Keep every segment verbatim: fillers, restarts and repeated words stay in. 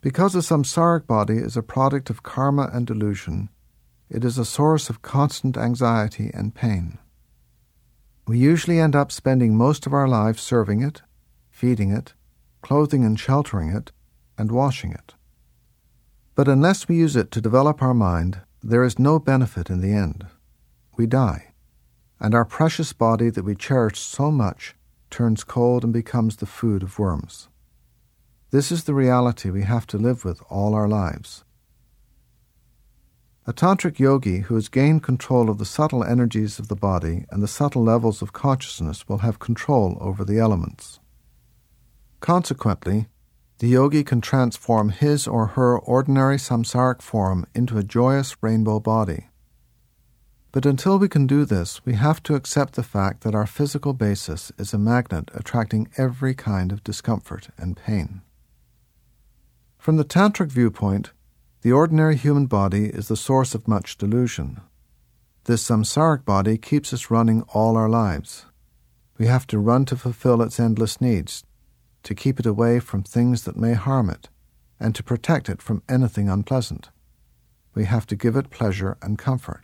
Because the samsaric body is a product of karma and delusion, it is a source of constant anxiety and pain. We usually end up spending most of our lives serving it, feeding it, clothing and sheltering it, and washing it. But unless we use it to develop our mind, there is no benefit in the end. We die, and our precious body that we cherished so much turns cold and becomes the food of worms. This is the reality we have to live with all our lives. A tantric yogi who has gained control of the subtle energies of the body and the subtle levels of consciousness will have control over the elements. Consequently, the yogi can transform his or her ordinary samsaric form into a joyous rainbow body. But until we can do this, we have to accept the fact that our physical basis is a magnet attracting every kind of discomfort and pain. From the tantric viewpoint, the ordinary human body is the source of much delusion. This samsaric body keeps us running all our lives. We have to run to fulfill its endless needs, to keep it away from things that may harm it, and to protect it from anything unpleasant. We have to give it pleasure and comfort.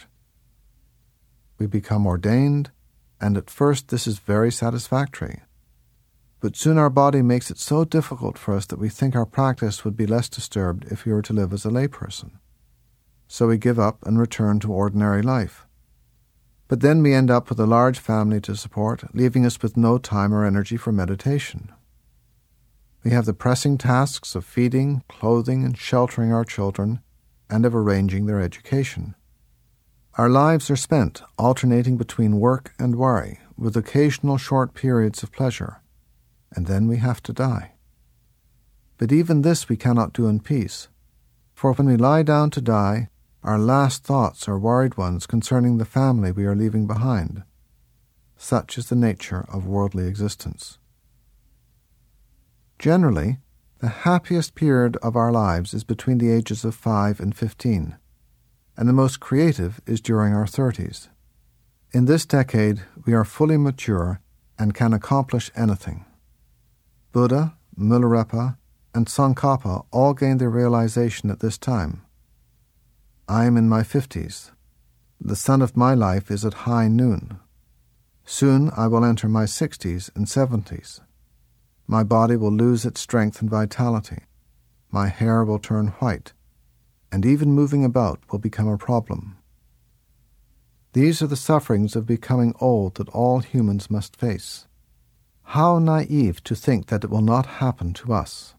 We become ordained, and at first this is very satisfactory. But soon our body makes it so difficult for us that we think our practice would be less disturbed if we were to live as a layperson. So we give up and return to ordinary life. But then we end up with a large family to support, leaving us with no time or energy for meditation. We have the pressing tasks of feeding, clothing, and sheltering our children, and of arranging their education. Our lives are spent alternating between work and worry, with occasional short periods of pleasure, and then we have to die. But even this we cannot do in peace, for when we lie down to die, our last thoughts are worried ones concerning the family we are leaving behind. Such is the nature of worldly existence. Generally, the happiest period of our lives is between the ages of five and fifteen, and the most creative is during our thirties. In this decade, we are fully mature and can accomplish anything. Buddha, Milarepa, and Tsongkhapa all gained their realization at this time. I am in my fifties. The sun of my life is at high noon. Soon I will enter my sixties and seventies. My body will lose its strength and vitality. My hair will turn white, and even moving about will become a problem. These are the sufferings of becoming old that all humans must face. How naive to think that it will not happen to us.